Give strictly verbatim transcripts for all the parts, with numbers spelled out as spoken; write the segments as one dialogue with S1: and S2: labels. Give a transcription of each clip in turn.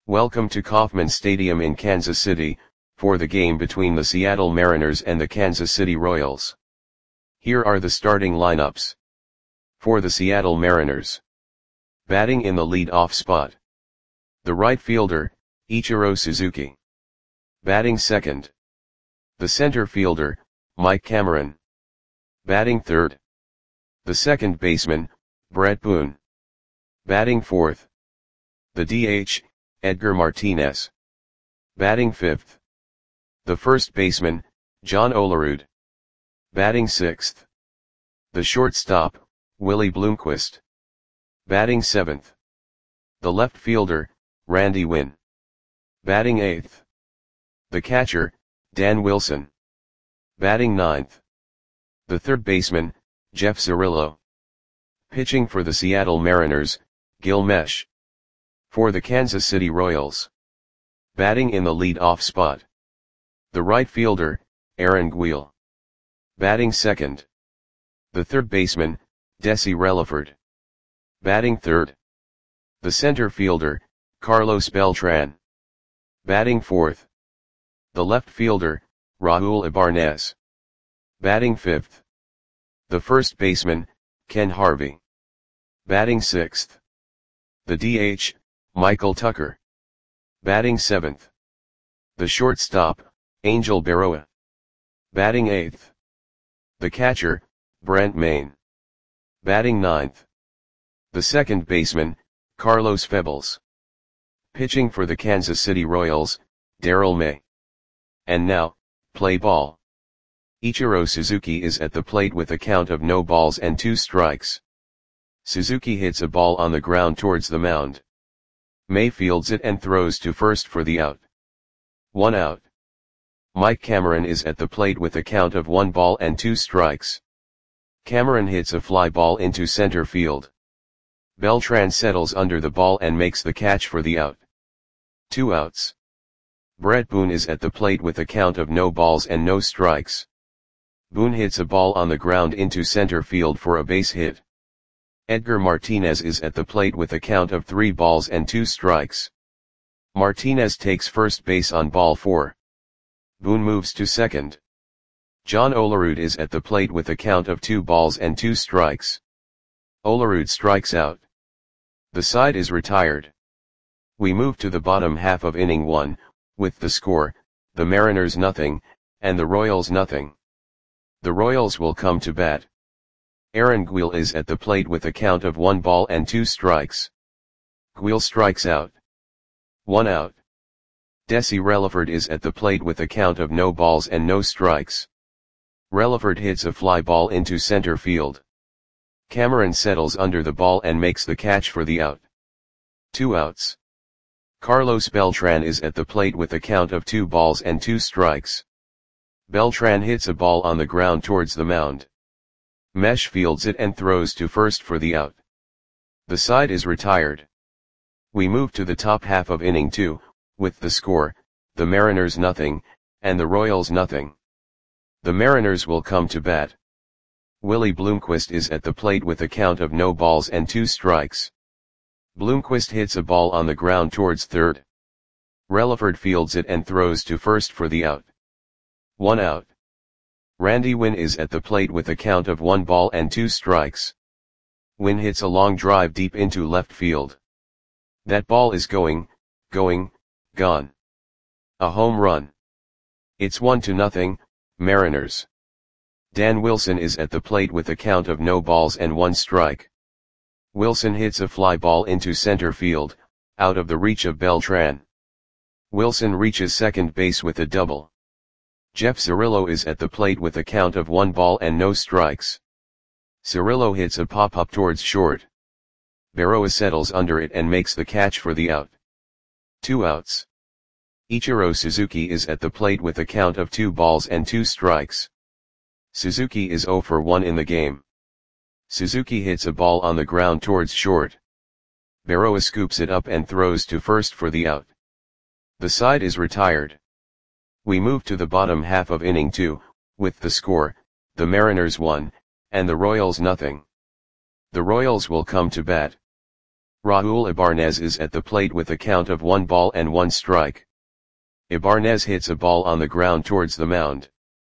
S1: Welcome to Kauffman Stadium in Kansas City, for the game between the Seattle Mariners and the Kansas City Royals. Here are the starting lineups. For the Seattle Mariners. Batting in the lead-off spot. The right fielder, Ichiro Suzuki. Batting second. The center fielder, Mike Cameron. Batting third. The second baseman, Bret Boone. Batting fourth. The D H, Edgar Martinez. Batting fifth. The first baseman, John Olerud. Batting sixth. The shortstop, Willie Bloomquist. Batting seventh. The left fielder, Randy Winn. Batting eighth. The catcher, Dan Wilson. Batting ninth. The third baseman, Jeff Cirillo. Pitching for the Seattle Mariners, Gil Meche. For the Kansas City Royals. Batting in the lead-off spot. The right fielder, Aaron Guil. Batting second. The third baseman, Desi Relaford. Batting third. The center fielder, Carlos Beltran. Batting fourth. The left fielder, Raul Ibanez. Batting fifth. The first baseman, Ken Harvey. Batting sixth. The D H, Michael Tucker. Batting seventh. The shortstop, Angel Berroa. Batting eighth. The catcher, Brent Mayne. Batting ninth. The second baseman, Carlos Febles. Pitching for the Kansas City Royals, Darrell May. And now, play ball. Ichiro Suzuki is at the plate with a count of no balls and two strikes. Suzuki hits a ball on the ground towards the mound. May fields it and throws to first for the out. One out. Mike Cameron is at the plate with a count of one ball and two strikes. Cameron hits a fly ball into center field. Beltran settles under the ball and makes the catch for the out. Two outs. Bret Boone is at the plate with a count of no balls and no strikes. Boone hits a ball on the ground into center field for a base hit. Edgar Martinez is at the plate with a count of three balls and two strikes. Martinez takes first base on ball four. Boone moves to second. John Olerud is at the plate with a count of two balls and two strikes. Olerud strikes out. The side is retired. We move to the bottom half of inning one, with the score, the Mariners nothing, and the Royals nothing. The Royals will come to bat. Aaron Guil is at the plate with a count of one ball and two strikes. Guil strikes out. One out. Desi Relaford is at the plate with a count of no balls and no strikes. Relaford hits a fly ball into center field. Cameron settles under the ball and makes the catch for the out. Two outs. Carlos Beltran is at the plate with a count of two balls and two strikes. Beltran hits a ball on the ground towards the mound. Meche fields it and throws to first for the out. The side is retired. We move to the top half of inning two, with the score, the Mariners nothing, and the Royals nothing. The Mariners will come to bat. Willie Bloomquist is at the plate with a count of no balls and two strikes. Bloomquist hits a ball on the ground towards third. Relaford fields it and throws to first for the out. One out. Randy Winn is at the plate with a count of one ball and two strikes. Winn hits a long drive deep into left field. That ball is going, going, gone. A home run. It's one to nothing, Mariners. Dan Wilson is at the plate with a count of no balls and one strike. Wilson hits a fly ball into center field, out of the reach of Beltran. Wilson reaches second base with a double. Jeff Cirillo is at the plate with a count of one ball and no strikes. Cirillo hits a pop-up towards short. Berroa settles under it and makes the catch for the out. Two outs. Ichiro Suzuki is at the plate with a count of two balls and two strikes. Suzuki is zero for one in the game. Suzuki hits a ball on the ground towards short. Berroa scoops it up and throws to first for the out. The side is retired. We move to the bottom half of inning two, with the score, the Mariners one, and the Royals nothing. The Royals will come to bat. Raul Ibarnez is at the plate with a count of one ball and one strike. Ibarnez hits a ball on the ground towards the mound.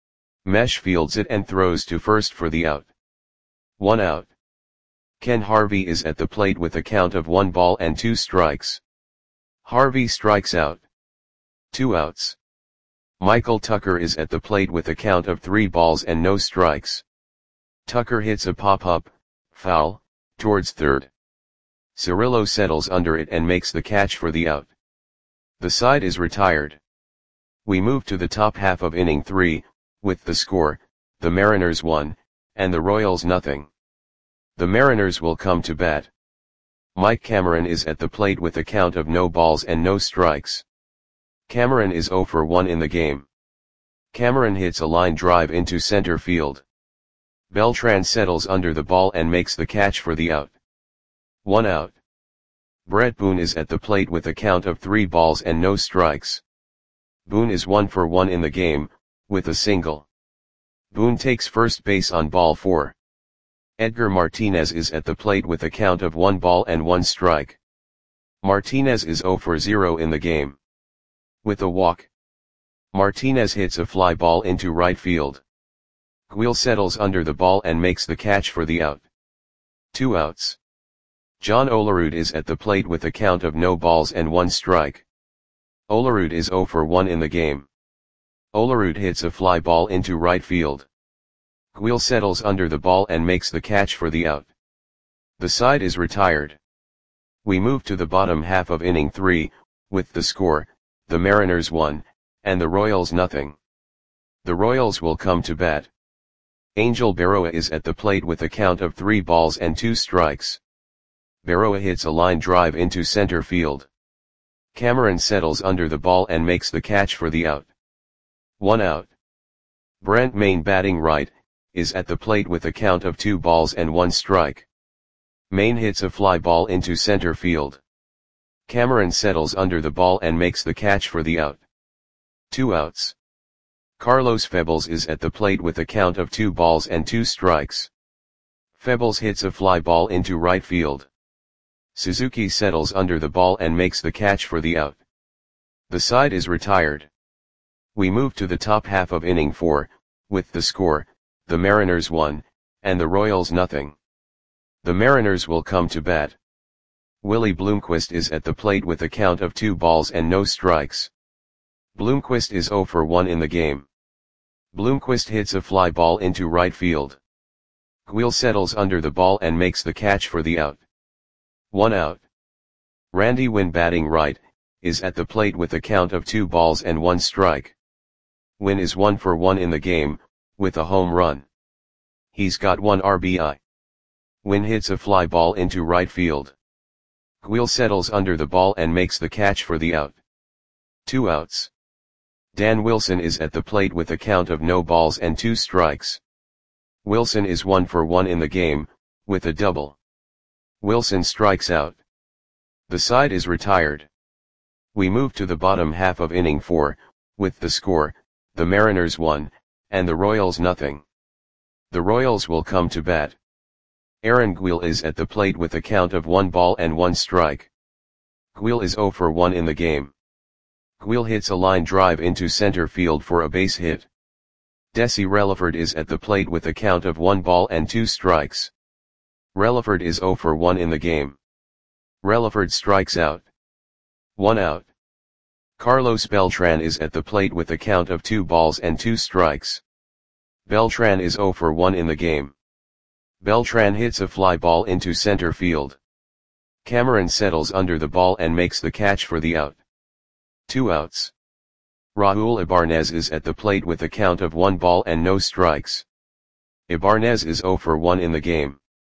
S1: Mesh fields it and throws to first for the out. One out. Ken Harvey is at the plate with a count of one ball and two strikes. Harvey strikes out. Two outs. Michael Tucker is at the plate with a count of three balls and no strikes. Tucker hits a pop-up, foul, towards third. Cirillo settles under it and makes the catch for the out. The side is retired. We move to the top half of inning three, with the score, the Mariners one, and the Royals nothing. The Mariners will come to bat. Mike Cameron is at the plate with a count of no balls and no strikes. Cameron is oh for one in the game. Cameron hits a line drive into center field. Beltran settles under the ball and makes the catch for the out. One out. Brett Boone is at the plate with a count of three balls and no strikes. Boone is one for one in the game, with a single. Boone takes first base on ball four. Edgar Martinez is at the plate with a count of one ball and one strike. Martinez is oh for zero in the game. With a walk, Martinez hits a fly ball into right field. Guil settles under the ball and makes the catch for the out. Two outs. John Olerud is at the plate with a count of no balls and one strike. Olerud is oh for one in the game. Olerud hits a fly ball into right field. Guil settles under the ball and makes the catch for the out. The side is retired. We move to the bottom half of inning three, with the score, the Mariners one, and the Royals nothing. The Royals will come to bat. Angel Berroa is at the plate with a count of three balls and two strikes. Berroa hits a line drive into center field. Cameron settles under the ball and makes the catch for the out. One out. Brent Mayne, batting right, is at the plate with a count of two balls and one strike. Mayne hits a fly ball into center field. Cameron settles under the ball and makes the catch for the out. Two outs. Carlos Febles is at the plate with a count of two balls and two strikes. Febles hits a fly ball into right field. Suzuki settles under the ball and makes the catch for the out. The side is retired. We move to the top half of inning four, with the score, the Mariners one, and the Royals nothing. The Mariners will come to bat. Willie Bloomquist is at the plate with a count of two balls and no strikes. Bloomquist is oh for one in the game. Bloomquist hits a fly ball into right field. Guil settles under the ball and makes the catch for the out. One out. Randy Winn, batting right, is at the plate with a count of two balls and one strike. Winn is one for one in the game, with a home run. He's got one R B I. Winn hits a fly ball into right field. Guil settles under the ball and makes the catch for the out. Two outs. Dan Wilson is at the plate with a count of no balls and two strikes. Wilson is one for one in the game, with a double. Wilson strikes out. The side is retired. We move to the bottom half of inning four, with the score, the Mariners one, and the Royals nothing. The Royals will come to bat. Aaron Guil is at the plate with a count of one ball and one strike. Guil is oh for one in the game. Guil hits a line drive into center field for a base hit. Desi Relaford is at the plate with a count of one ball and two strikes. Relaford is oh for one in the game. Relaford strikes out. One out. Carlos Beltran is at the plate with a count of two balls and two strikes. Beltran is oh for one in the game. Beltran hits a fly ball into center field. Cameron settles under the ball and makes the catch for the out. Two outs. Raul Ibarnez is at the plate with a count of one ball and no strikes. Ibarnez is oh for one in the game.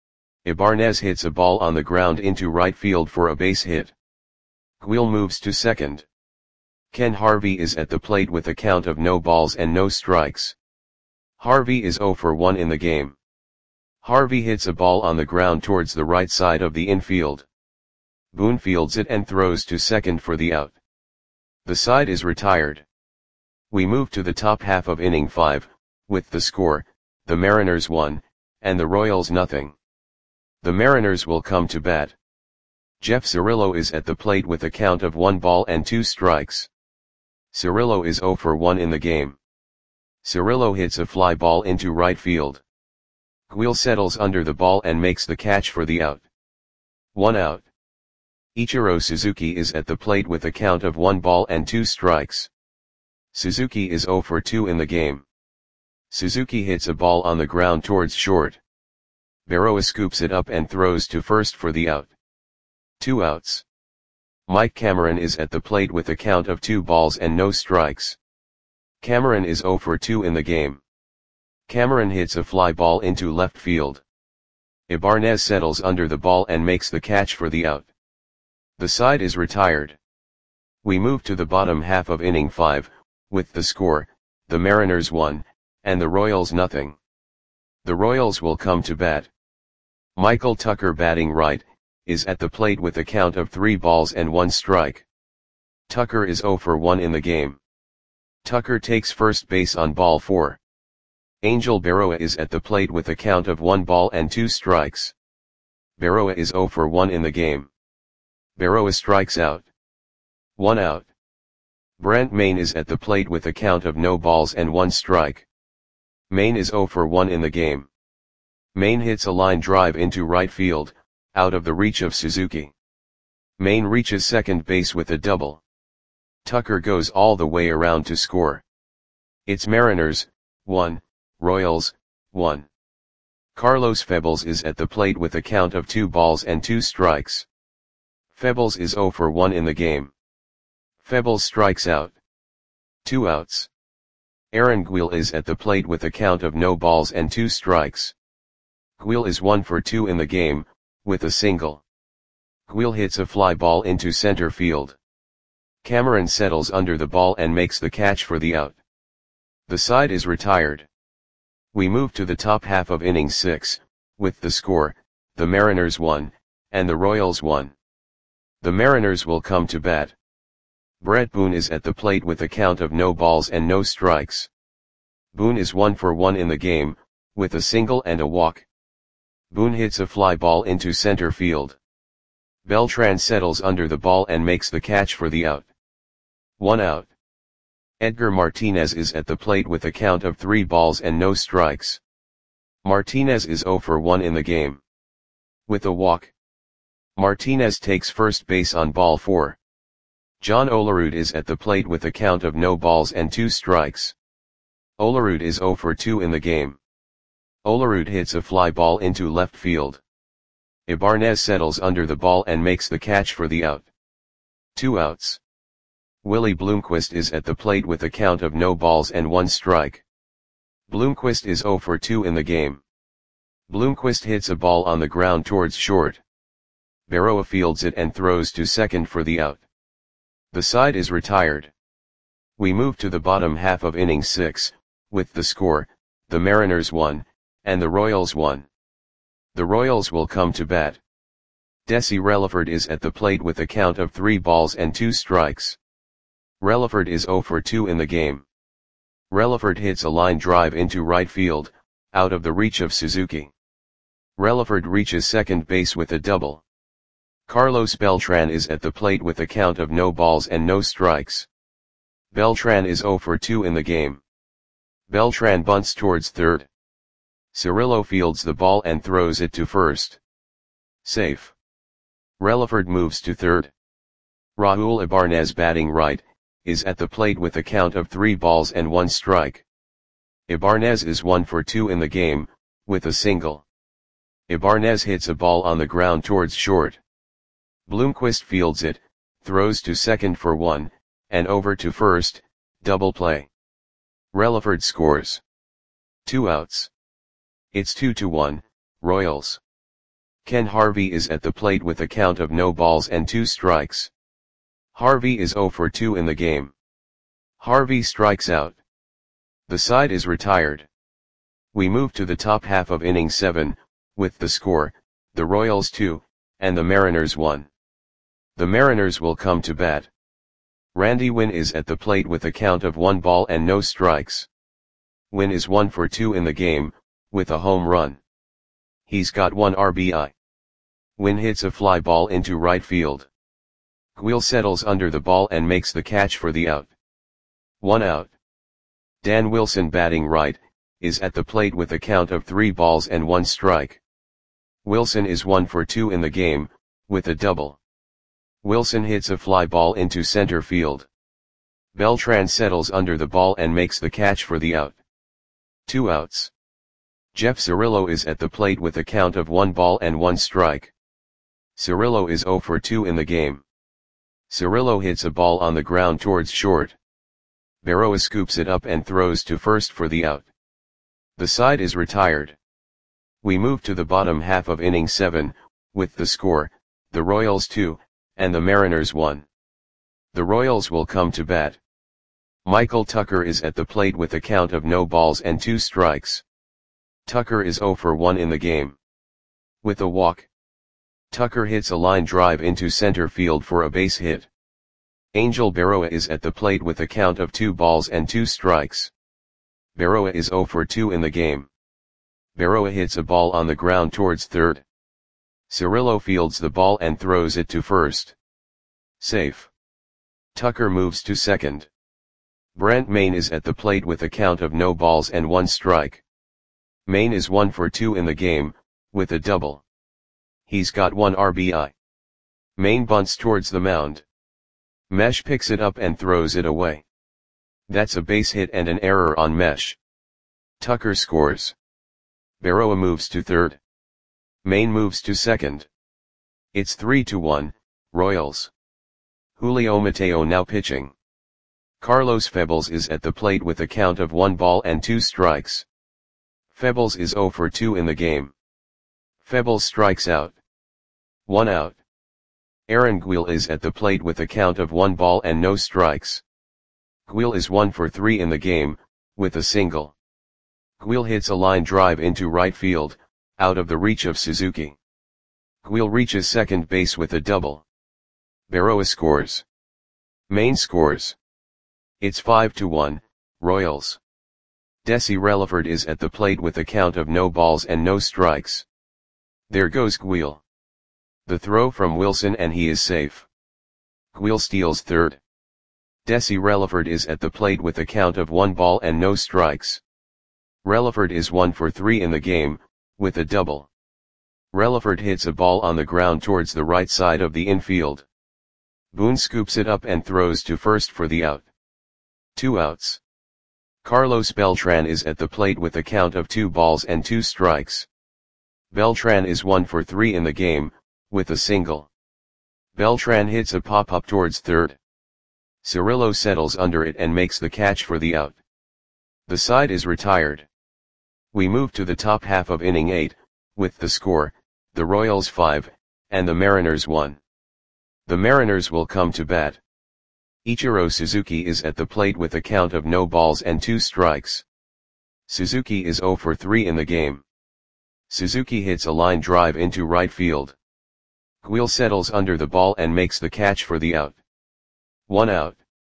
S1: Ibarnez hits a ball on the ground into right field for a base hit. Guil moves to second. Ken Harvey is at the plate with a count of no balls and no strikes. Harvey is oh for one in the game. Harvey hits a ball on the ground towards the right side of the infield. Boone fields it and throws to second for the out. The side is retired. We move to the top half of inning five, with the score, the Mariners one, and the Royals nothing. The Mariners will come to bat. Jeff Cirillo is at the plate with a count of one ball and two strikes. Cirillo is zero for one in the game. Cirillo hits a fly ball into right field. Guil settles under the ball and makes the catch for the out. One out. Ichiro Suzuki is at the plate with a count of one ball and two strikes. Suzuki is zero for two in the game. Suzuki hits a ball on the ground towards short. Berroa scoops it up and throws to first for the out. Two outs. Mike Cameron is at the plate with a count of two balls and no strikes. Cameron is zero for two in the game. Cameron hits a fly ball into left field. Ibanez settles under the ball and makes the catch for the out. The side is retired. We move to the bottom half of inning five, with the score, the Mariners one, and the Royals nothing. The Royals will come to bat. Michael Tucker, batting right, is at the plate with a count of three balls and one strike. Tucker is zero for one in the game. Tucker takes first base on ball four. Angel Berroa is at the plate with a count of one ball and two strikes. Berroa is zero for one in the game. Berroa strikes out. One out. Brent Mayne is at the plate with a count of no balls and one strike. Mayne is zero for one in the game. Mayne hits a line drive into right field, out of the reach of Suzuki. Mayne reaches second base with a double. Tucker goes all the way around to score. It's Mariners, one, Royals, one. Carlos Febles is at the plate with a count of two balls and two strikes. Febles is zero for one in the game. Febles strikes out. Two outs. Aaron Guil is at the plate with a count of no balls and two strikes. Guil is one for two in the game, with a single. Guil hits a fly ball into center field. Cameron settles under the ball and makes the catch for the out. The side is retired. We move to the top half of inning six, with the score, the Mariners one, and the Royals one. The Mariners will come to bat. Brett Boone is at the plate with a count of no balls and no strikes. Boone is one for one in the game, with a single and a walk. Boone hits a fly ball into center field. Beltran settles under the ball and makes the catch for the out. One out. Edgar Martinez is at the plate with a count of three balls and no strikes. Martinez is zero for one in the game. With a walk. Martinez takes first base on ball four. John Olerud is at the plate with a count of no balls and two strikes. Olerud is zero for two in the game. Olerud hits a fly ball into left field. Ibanez settles under the ball and makes the catch for the out. Two outs. Willie Bloomquist is at the plate with a count of no balls and one strike. Bloomquist is zero for two in the game. Bloomquist hits a ball on the ground towards short. Berroa fields it and throws to second for the out. The side is retired. We move to the bottom half of inning six, with the score, the Mariners one, and the Royals one. The Royals will come to bat. Desi Relaford is at the plate with a count of three balls and two strikes. Relaford is zero for two in the game. Relaford hits a line drive into right field, out of the reach of Suzuki. Relaford reaches second base with a double. Carlos Beltran is at the plate with a count of no balls and no strikes. Beltran is zero for two in the game. Beltran bunts towards third. Cirillo fields the ball and throws it to first. Safe. Relaford moves to third. Raul Ibanez, batting right, is at the plate with a count of three balls and one strike. Ibanez is one for two in the game, with a single. Ibanez hits a ball on the ground towards short. Bloomquist fields it, throws to second for one, and over to first, double play. Relaford scores. Two outs. It's two to one, Royals. Ken Harvey is at the plate with a count of no balls and two strikes. Harvey is zero for two in the game. Harvey strikes out. The side is retired. We move to the top half of inning seven, with the score, the Royals two, and the Mariners one. The Mariners will come to bat. Randy Winn is at the plate with a count of one ball and no strikes. Winn is one for two in the game, with a home run. He's got one R B I. Wynn hits a fly ball into right field. Guil settles under the ball and makes the catch for the out. One out. Dan Wilson, batting right, is at the plate with a count of three balls and one strike. Wilson is one for two in the game, with a double. Wilson hits a fly ball into center field. Beltran settles under the ball and makes the catch for the out. Two outs. Jeff Cirillo is at the plate with a count of one ball and one strike. Cirillo is zero for two in the game. Cirillo hits a ball on the ground towards short. Berroa scoops it up and throws to first for the out. The side is retired. We move to the bottom half of inning seven, with the score, the Royals two, and the Mariners one. The Royals will come to bat. Michael Tucker is at the plate with a count of no balls and two strikes. Tucker is zero for one in the game. With a walk, Tucker hits a line drive into center field for a base hit. Angel Berroa is at the plate with a count of two balls and two strikes. Berroa is zero for two in the game. Berroa hits a ball on the ground towards third. Cirillo fields the ball and throws it to first. Safe. Tucker moves to second. Brent Mayne is at the plate with a count of no balls and one strike. Mayne is one for two in the game, with a double. He's got one R B I. Mayne bunts towards the mound. Mesh picks it up and throws it away. That's a base hit and an error on Mesh. Tucker scores. Berroa moves to third. Mayne moves to second. It's three to one, Royals. Julio Mateo now pitching. Carlos Febles is at the plate with a count of one ball and two strikes. Febles is zero for two in the game. Febles strikes out. One out. Aaron Guil is at the plate with a count of one ball and no strikes. Guil is one for three in the game, with a single. Guil hits a line drive into right field, out of the reach of Suzuki. Guil reaches second base with a double. Berroa scores. Mayne scores. It's five to one, Royals. Desi Relaford is at the plate with a count of no balls and no strikes. There goes Guil. The throw from Wilson and he is safe. Guil steals third. Desi Relaford is at the plate with a count of one ball and no strikes. Relaford is one for three in the game, with a double. Relaford hits a ball on the ground towards the right side of the infield. Boone scoops it up and throws to first for the out. Two outs. Carlos Beltran is at the plate with a count of two balls and two strikes. Beltran is one for three in the game, with a single. Beltran hits a pop-up towards third. Cirillo settles under it and makes the catch for the out. The side is retired. We move to the top half of inning eight, with the score, the Royals five, and the Mariners one. The Mariners will come to bat. Ichiro Suzuki is at the plate with a count of no balls and two strikes. Suzuki is zero for three in the game. Suzuki hits a line drive into right field. Guil settles under the ball and makes the catch for the out. One out.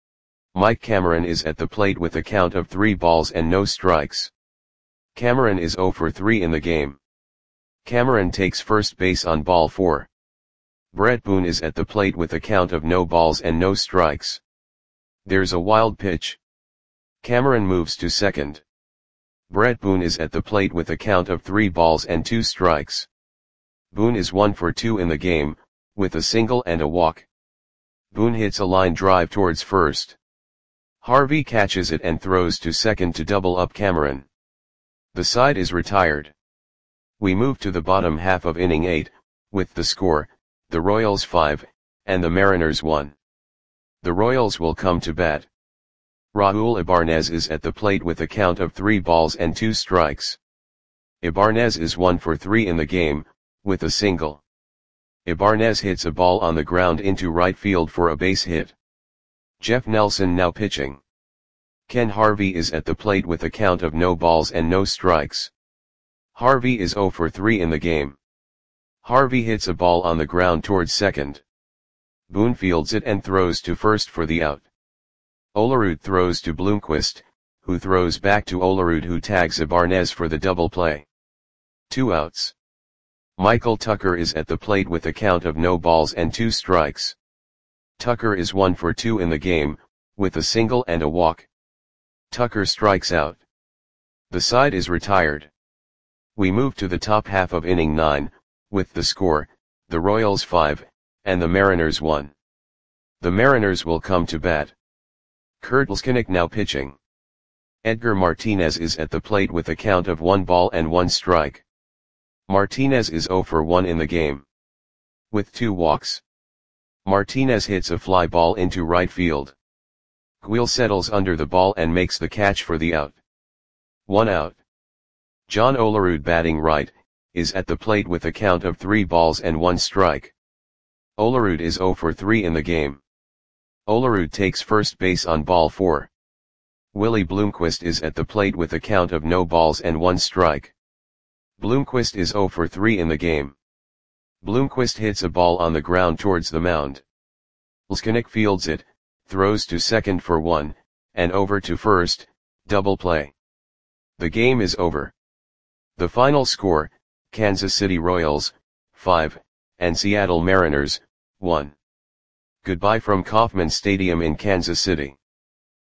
S1: Mike Cameron is at the plate with a count of three balls and no strikes. Cameron is zero for three in the game. Cameron takes first base on ball four. Brett Boone is at the plate with a count of no balls and no strikes. There's a wild pitch. Cameron moves to second. Brett Boone is at the plate with a count of three balls and two strikes. Boone is one for two in the game, with a single and a walk. Boone hits a line drive towards first. Harvey catches it and throws to second to double up Cameron. The side is retired. We move to the bottom half of inning eight, with the score, the Royals five, and the Mariners one. The Royals will come to bat. Raul Ibanez is at the plate with a count of three balls and two strikes. Ibanez is one for three in the game, with a single. Ibanez hits a ball on the ground into right field for a base hit. Jeff Nelson now pitching. Ken Harvey is at the plate with a count of no balls and no strikes. Harvey is zero for three in the game. Harvey hits a ball on the ground towards second. Boone fields it and throws to first for the out. Olerud throws to Bloomquist, who throws back to Olerud, who tags Ibanez for the double play. Two outs. Michael Tucker is at the plate with a count of no balls and two strikes. Tucker is one for two in the game, with a single and a walk. Tucker strikes out. The side is retired. We move to the top half of inning nine, with the score, the Royals five, and the Mariners one. The Mariners will come to bat. Kurt Leskinick now pitching. Edgar Martinez is at the plate with a count of one ball and one strike. Martinez is zero for one in the game. With two walks. Martinez hits a fly ball into right field. Guil settles under the ball and makes the catch for the out. One out. John Olerud, batting right, is at the plate with a count of three balls and one strike. Olerud is zero for three in the game. Olerud takes first base on ball four. Willie Bloomquist is at the plate with a count of no balls and one strike. Bloomquist is zero for three in the game. Bloomquist hits a ball on the ground towards the mound. Leskinick fields it, throws to second for one, and over to first, double play. The game is over. The final score, Kansas City Royals, five, and Seattle Mariners, one. Goodbye from Kauffman Stadium in Kansas City.